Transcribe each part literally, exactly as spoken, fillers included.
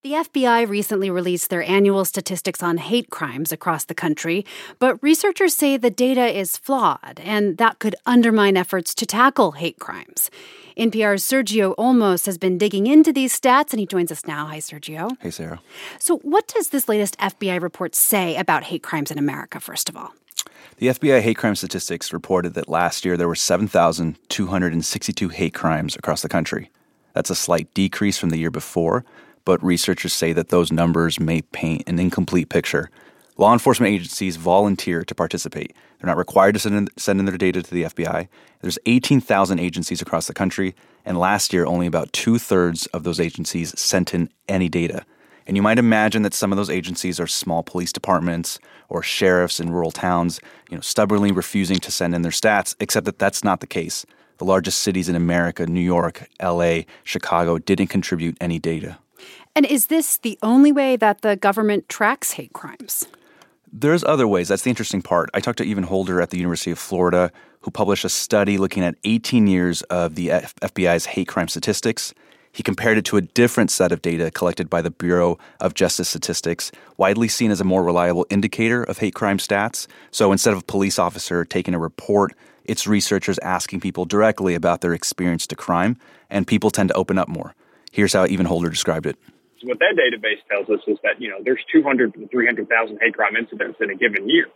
The F B I recently released their annual statistics on hate crimes across the country, but researchers say the data is flawed, and that could undermine efforts to tackle hate crimes. N P R's Sergio Olmos has been digging into these stats, and he joins us now. Hi, Sergio. Hey, Sarah. So what does this latest F B I report say about hate crimes in America, first of all? The F B I hate crime statistics reported that last year there were seven thousand two hundred sixty-two hate crimes across the country. That's a slight decrease from the year before, but researchers say that those numbers may paint an incomplete picture. Law enforcement agencies volunteer to participate. They're not required to send in, send in their data to the F B I. There's eighteen thousand agencies across the country, and last year only about two-thirds of those agencies sent in any data. And you might imagine that some of those agencies are small police departments or sheriffs in rural towns, you know, stubbornly refusing to send in their stats, except that that's not the case. The largest cities in America, New York, L A, Chicago, didn't contribute any data. And is this the only way that the government tracks hate crimes? There's other ways. That's the interesting part. I talked to Evan Holder at the University of Florida, who published a study looking at eighteen years of the F- FBI's hate crime statistics. He compared it to a different set of data collected by the Bureau of Justice Statistics, widely seen as a more reliable indicator of hate crime stats. So instead of a police officer taking a report, it's researchers asking people directly about their experience to crime, and people tend to open up more. Here's how Evan Holder described it. What that database tells us is that, you know, there's two hundred to three hundred thousand hate crime incidents in a given year.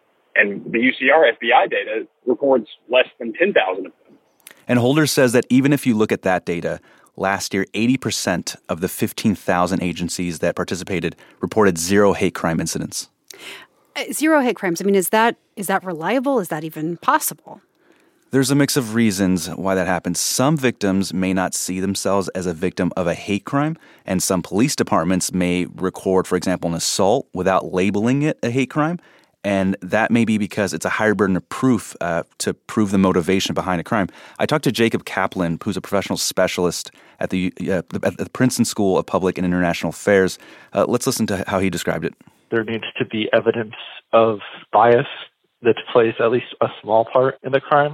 And the U C R F B I data records less than ten thousand of them. And Holder says that even if you look at that data, last year, eighty percent of the fifteen thousand agencies that participated reported zero hate crime incidents. Uh, zero hate crimes. I mean, is that is that reliable? Is that even possible? There's a mix of reasons why that happens. Some victims may not see themselves as a victim of a hate crime, and some police departments may record, for example, an assault without labeling it a hate crime. And that may be because it's a higher burden of proof uh, to prove the motivation behind a crime. I talked to Jacob Kaplan, who's a professional specialist at the, uh, at the Princeton School of Public and International Affairs. Uh, let's listen to how he described it. There needs to be evidence of bias that plays at least a small part in the crime.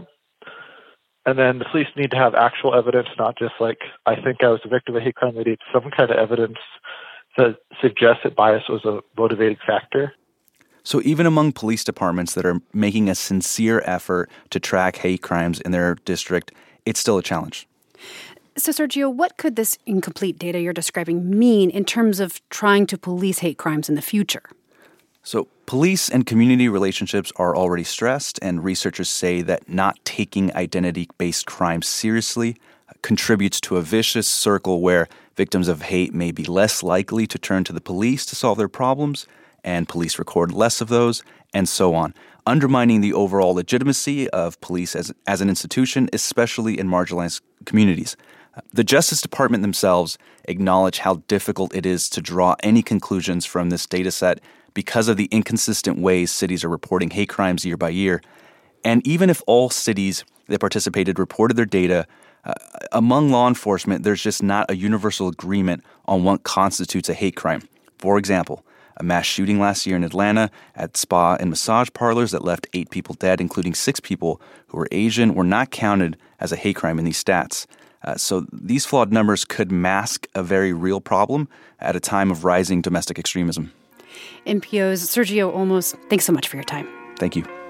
And then the police need to have actual evidence, not just like, I think I was a victim of a hate crime. They need some kind of evidence that suggests that bias was a motivating factor. So even among police departments that are making a sincere effort to track hate crimes in their district, it's still a challenge. So, Sergio, what could this incomplete data you're describing mean in terms of trying to police hate crimes in the future? So police and community relationships are already stressed, and researchers say that not taking identity-based crime seriously contributes to a vicious circle where victims of hate may be less likely to turn to the police to solve their problems, and police record less of those, and so on, undermining the overall legitimacy of police as, as an institution, especially in marginalized communities. The Justice Department themselves acknowledge how difficult it is to draw any conclusions from this data set because of the inconsistent ways cities are reporting hate crimes year by year. And even if all cities that participated reported their data, uh, among law enforcement, there's just not a universal agreement on what constitutes a hate crime. For example, a mass shooting last year in Atlanta at spa and massage parlors that left eight people dead, including six people who were Asian, were not counted as a hate crime in these stats. Uh, so these flawed numbers could mask a very real problem at a time of rising domestic extremism. N P O's Sergio Olmos, thanks so much for your time. Thank you.